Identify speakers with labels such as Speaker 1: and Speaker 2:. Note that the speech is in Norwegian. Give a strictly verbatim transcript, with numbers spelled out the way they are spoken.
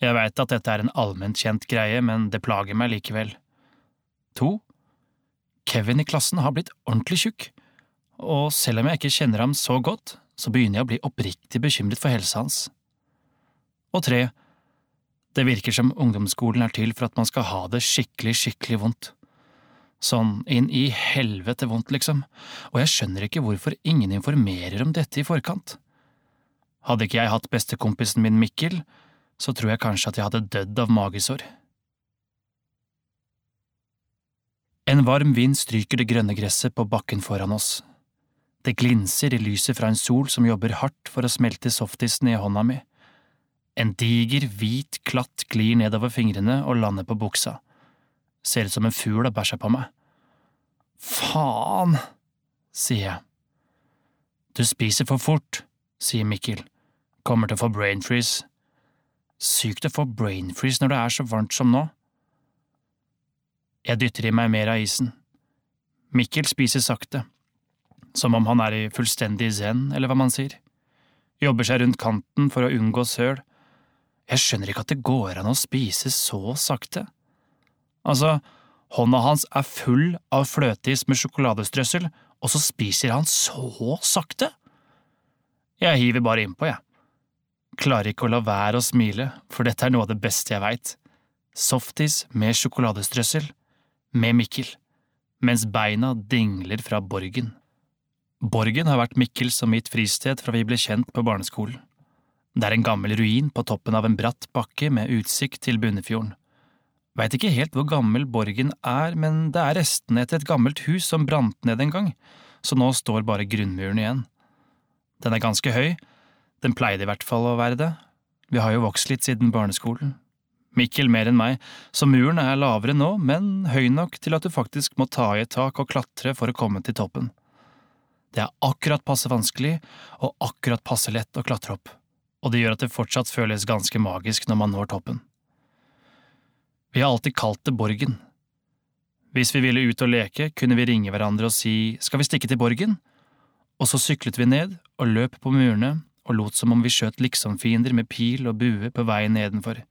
Speaker 1: Jeg vet at dette er en allment kjent greie, men det plager meg likevel. To. Kevin i klassen har blitt ordentlig tjukk, og selv om jeg ikke kjenner ham så godt, så begynner jeg å bli oppriktig bekymret for helsa hans. Og tre. Det virker som ungdomsskolen er til for at man skal ha det skikkelig, skikkelig vondt. Sånn inn i helvete vondt, liksom, og jeg skjønner ikke hvorfor ingen informerer om dette i forkant. Hadde ikke jeg hatt bestekompisen min Mikkel, så tror jeg kanskje at jeg hadde dødd av magesår. En varm vind stryker det grønne gresset på bakken foran oss. Det glinser i lyset fra en sol som jobber hardt for å smelte softisen i hånda mi. En diger, hvit klatt glir nedover fingrene og lander på buksa. Ser ut som en fugl har bæsja på meg. Faen, sier jeg. Du spiser for fort, sier Mikkel. Kommer til å få brain freeze. Sykt å få brain freeze når det er så varmt som nå. Jeg dytter i meg mer av isen. Mikkel spiser sakte, som om han er i fullstendig zen, eller hva man sier. Jobber seg rundt kanten for å unngå søl. Jeg skjønner ikke at det går an å spise så sakte. Altså, hånda hans er full av fløteis med sjokoladestrøssel, og så spiser han så sakte. Jeg hiver bare innpå, jeg. Klarer ikke å la være å smile, for dette er noe av det beste jeg vet. Softis med sjokoladestrøssel, med Mikkel, mens beina dingler fra Borgen. Borgen har vært Mikkels og mitt fristed fra vi ble kjent på barneskolen. Det er en gammel ruin på toppen av en bratt bakke med utsikt til Bunnefjorden. Vet ikke helt hvor gammel Borgen er, men det er restene etter et gammelt hus som brant ned en gang, så nå står bare grunnmuren igjen. Den er ganske høy, den pleide i hvert fall å være det. Vi har jo vokst litt siden barneskolen. Mikkel mer enn meg, så muren er lavere nå, men høy nok til at du faktisk må ta i et tak og klatre for å komme til toppen. Det er akkurat passe vanskelig, og akkurat passe lett å klatre opp, og det gjør at det fortsatt føles ganske magisk når man når toppen. Vi har alltid kalt det Borgen. Hvis vi ville ut og leke, kunne vi ringe hverandre og si «Skal vi stikke til Borgen?» Og så syklet vi ned og løp på murene og lot som om vi skjøt liksomfiender med pil og bue på veien nedenfor.